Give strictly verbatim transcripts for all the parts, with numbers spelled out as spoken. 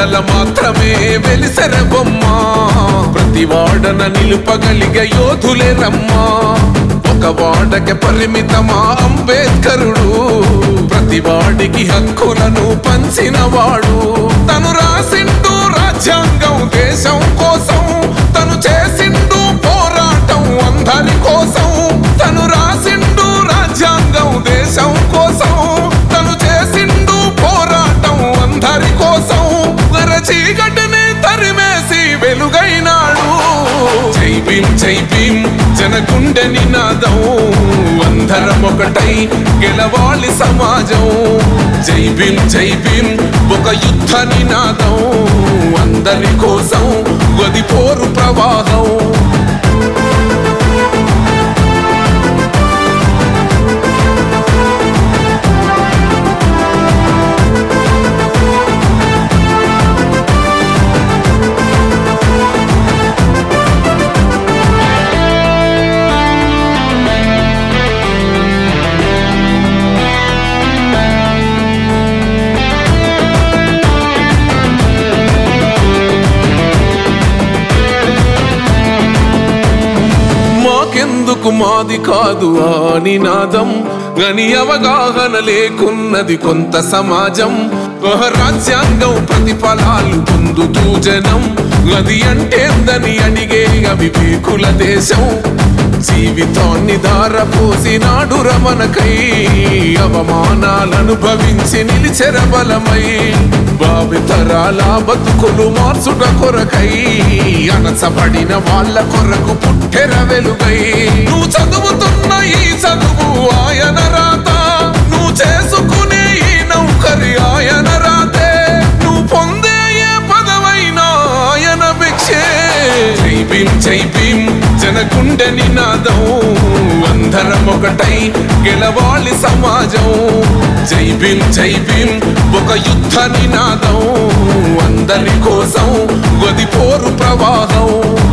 వాడల మాత్రమే వెలిసెర బొమ్మ ప్రతి వాడన నిలుపగలిగే యోధులే రమ్మా ఒక వాడకి పరిమితమా అంబేద్కరుడు ప్రతి వాడికి హక్కులను పంచిన వాడు తను రాసిండు రాజ్యాంగం దేశం కోసం తను చేసిండు పోరాటం అందరి కోసం తను రాసిండు రాజ్యాంగం దేశం కోసం తను చేసిండు పోరాటం అందరి కోసం చీకటిని తరిమేసి వెలుగైనాడు జై భీమ్ జై భీమ్ జనగుండె నినాదం అందరం ఒకటై గెలవాలి సమాజం జై భీమ్ జై భీమ్ ఒక యుద్ధ నినాదం అందరి కోసం గది పోరు ప్రవాహం ఎందుకు మాది కాదు ఆ నినాదం గని అవగాహన లేకున్నది కొంత సమాజం రాజ్యాంగం ప్రతిఫలాలు పొందుతూ జనం గది అంటేందని అడిగే అవివేకుల దేశం జీవితాన్ని దారపోసినాడు రమణకై అవమానాలనుభవించి నిలిచెర బలమై భావితరాల బతుకులు మార్చుట కొరకై అనసబడిన వాళ్ళ కొరకు పుట్టెర వెలుగై నువ్వు చదువుతున్న ఈ చదువు ఆయన రాత నువ్వు చేసుకునే ఈ నౌకరి ఆయన రాతే నువ్వు పొందే ఏ పదవైనా ఆయన భిక్షే జై భీమ్ జై భీమ్ జనగుండె నినాదం అందరం ఒకటై గెలవాలి సమాజం జై భీమ్ జై భీమ్ ఒక యుద్ధ నినాదం అందరి కోసం గది పోరు ప్రవాహం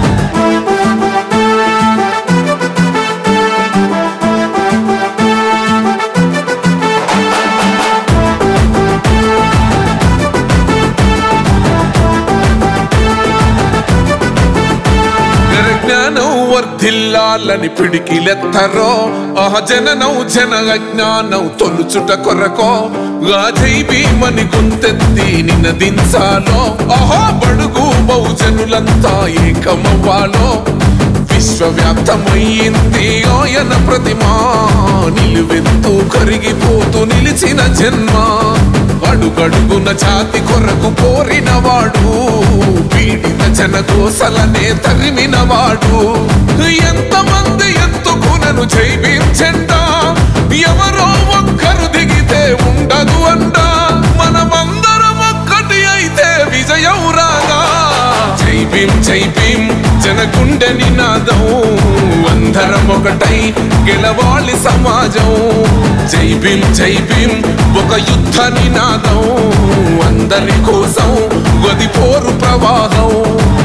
వర్ధిల్లాలని పిడికిలెత్తరో ఆహ జననం జన అజ్ఞానం తొలుచుట కొరకో జై భీమని గుంతెత్తి నినదించాలో ఆహా బడుగు బహుజనులంతా ఏకమవ్వాలో విశ్వవ్యాప్తమయ్యింది ఆయన ప్రతిమా నిలువెత్తు కరిగిపోతూ నిలిచిన జన్మ అడుగడుగున జాతి కొరకు కోరిన వాడు పీడిత జన కోసలనే తరిమిన వాడు ఎంతమంది ఎత్తుకునను జై భీమ్ జెండా ఎవరో ఒక్కరు దిగితే ఉండదు అంట మనమందరం ఒక్కటి అయితే విజయం రాగా జై భీమ్ జై భీమ్ జనగుండె నినాదం అందరం ఒకటై గెలవాలి సమాజం జై భీమ్ జై భీమ్ ఒక యుద్ధ నినాదం అందరి కోసం గది పోరు ప్రవాహం